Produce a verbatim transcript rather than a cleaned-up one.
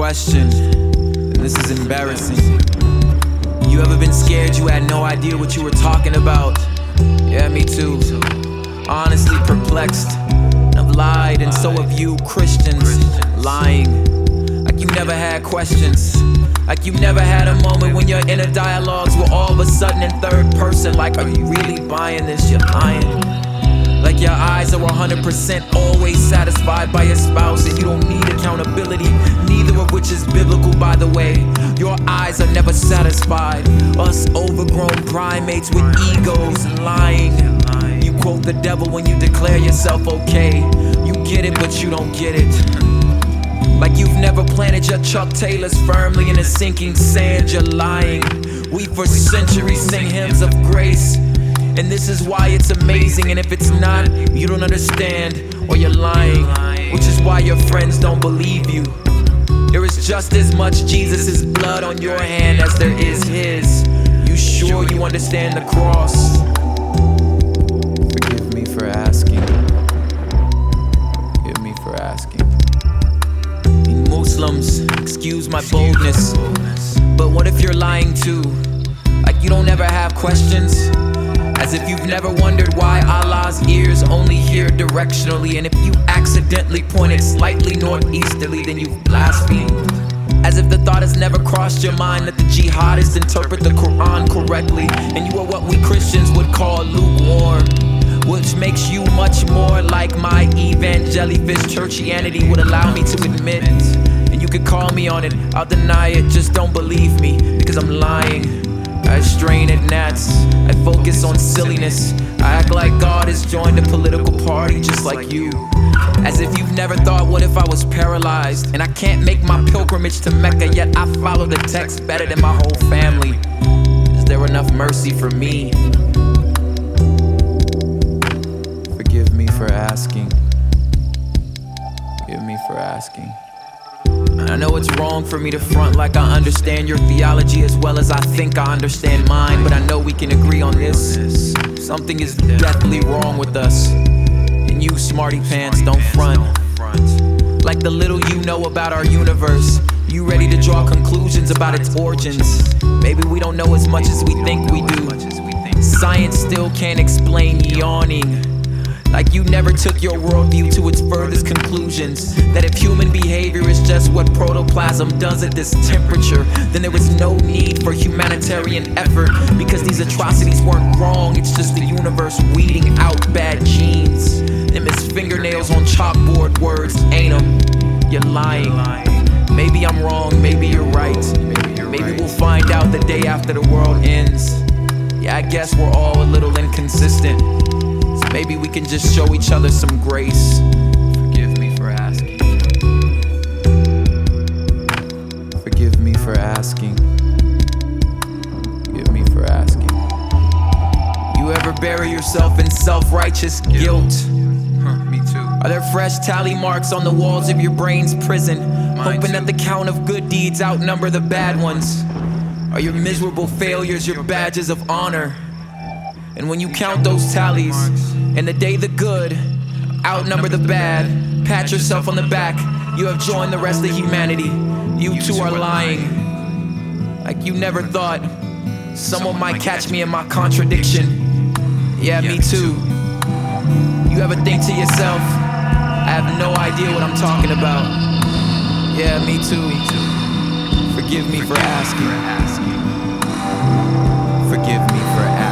question, and this is embarrassing. You ever been scared you had no idea what you were talking about? Yeah, me too. Honestly perplexed. I've lied, and so have you Christians. Lying. Like you never had questions. Like you never had a moment when your inner dialogues were all of a sudden in third person. Like, are you really buying this? You're lying. Like your eyes are one hundred percent always satisfied by your spouse, and you don't need accountability, neither of which is biblical, by the way. Your eyes are never satisfied. Us overgrown primates with egos and lying. You quote the devil when you declare yourself okay. You get it, but you don't get it. Like you've never planted your Chuck Taylors firmly in the sinking sand. You're lying. We for centuries sing hymns of grace, and this is why it's amazing. And if it's not, you don't understand, or you're lying, which is why your friends don't believe you. There is just as much Jesus' blood on your hand as there is his. You sure you understand the cross? Forgive me for asking. Forgive me for asking. Muslims, excuse my boldness, but what if you're lying too? Like you don't ever have questions? As if you've never wondered why Allah's ears only hear directionally, and if you accidentally pointed slightly northeasterly, then you've blasphemed. As if the thought has never crossed your mind that the jihadists interpret the Quran correctly, and you are what we Christians would call lukewarm, which makes you much more like my evangelifish churchianity would allow me to admit. And you could call me on it, I'll deny it, just don't believe me, because I'm lying. I strain at gnats, I focus on silliness. I act like God has joined a political party just like you. As if you've never thought, what if I was paralyzed and I can't make my pilgrimage to Mecca, yet I follow the text better than my whole family. Is there enough mercy for me? Forgive me for asking. Forgive me for asking. I know it's wrong for me to front like I understand your theology as well as I think I understand mine, but I know we can agree on this. Something is deathly wrong with us, and you smarty pants don't front. Like the little you know about our universe, you ready to draw conclusions about its origins. Maybe we don't know as much as we think we do. Science still can't explain yawning. Like you never took your worldview to its furthest conclusions, that if human behavior is just what protoplasm does at this temperature, then there was no need for humanitarian effort, because these atrocities weren't wrong, it's just the universe weeding out bad genes. Them is fingernails on chalkboard words, ain't them? You're lying. Maybe I'm wrong, maybe you're right. Maybe we'll find out the day after the world ends. Yeah, I guess we're all a little inconsistent. So maybe we can just show each other some grace. Forgive me for asking. Forgive me for asking. Forgive me for asking. You ever bury yourself in self-righteous guilt? Huh, me too. Are there fresh tally marks on the walls of your brain's prison, Mine hoping too. That the count of good deeds outnumber the bad ones? Are your miserable failures your badges of honor? And when you count those tallies, and the day the good outnumber the bad, pat yourself on the back, you have joined the rest of humanity. You too are lying. Like you never thought someone might catch me in my contradiction. Yeah, me too. You ever think to yourself, I have no idea what I'm talking about? Yeah, me too. Forgive me for asking. Forgive me for asking.